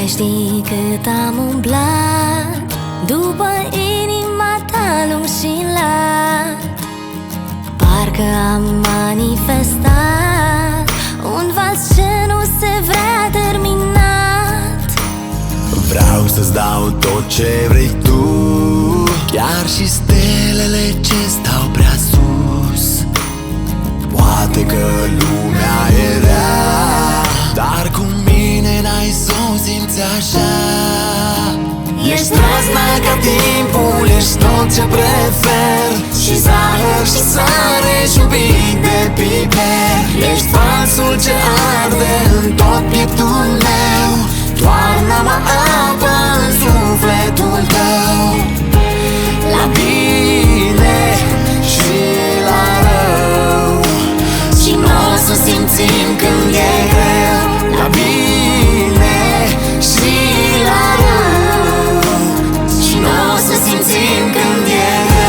Dacă știi cât am umblat după inima ta lung și lat, parcă am manifestat un vals ce nu se vrea terminat. Vreau să-ți dau tot ce vrei tu, chiar și stelele ce stau prea sus. Poate că lumea e rea, dar cu mine n-ai să o simți așa. Ești razna ca timpul, ești tot ce prefer, și zahăr și sare și un pic de piper. Ești falsul ce arde în tot pieptul meu, toarnă-mă apă în sufletul tău. La bine și la rău, și n-o să simțim când e greu. La bine și la rău, și n-o să simțim când e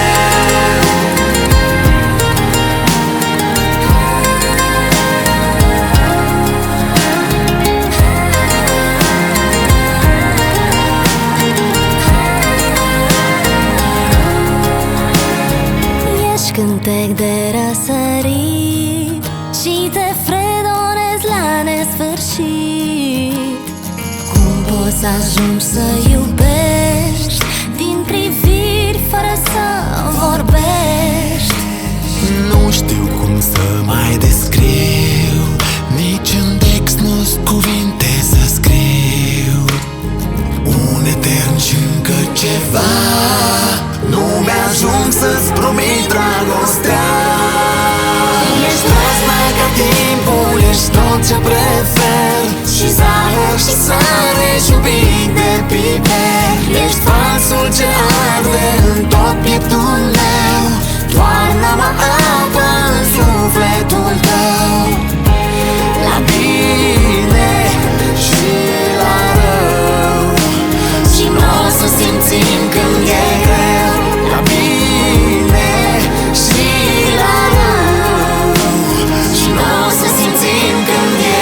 cântec de răsărit și te fredonezi la nesfârșit. Cum poți să ajungi să iubești din priviri fără să vorbești? Nu știu cum să mai descriu, nici în text nu-s cuvinte să scriu. Un etern și încă ceva, nu mi-ajung să-ți promit dragostea. Ești razna ca timpul, ești tot ce prefer, și zahăr și sare și un pic de piper. Ești falsul ce arde în tot pieptul meu, toarnă-mă apă în sufletul tău. La bine și la rău, și n-o să simțim când e greu. La bine și la rău, și n-o să simțim când e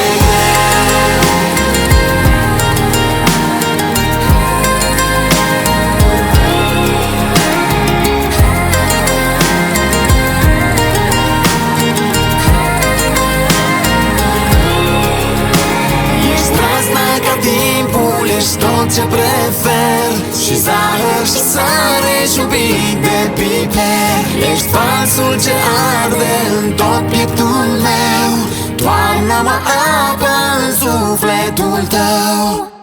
ești tot ce prefer, și zahăr și sare și un pic de piper. Ești falsul ce arde în tot pieptul meu, toarnă-mă apă în sufletul tău.